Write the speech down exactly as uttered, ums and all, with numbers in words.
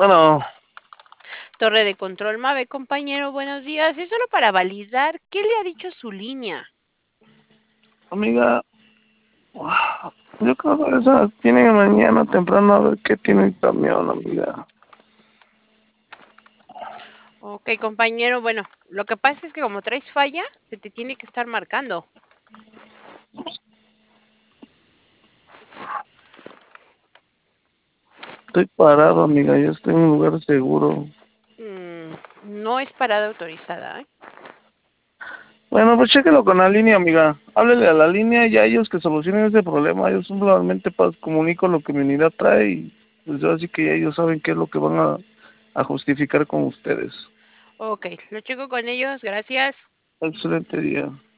Bueno, Torre de control Mave, compañero, buenos días. Es solo para validar qué le ha dicho su línea. amiga, ah, yo creo que esa tiene que mañana temprano a ver qué tiene el camión, amiga. Ok, compañero, bueno, lo que pasa es que como traes falla, se te tiene que estar marcando. Estoy parado, amiga, yo estoy en un lugar seguro. Mm, no es parada autorizada, ¿eh? Bueno, pues chéquelo con la línea, amiga. Háblele a la línea y a ellos que solucionen ese problema. Yo simplemente pas- comunico lo que mi unidad trae y pues así que ellos saben qué es lo que van a, a justificar con ustedes. Ok, lo checo con ellos, gracias. Excelente día.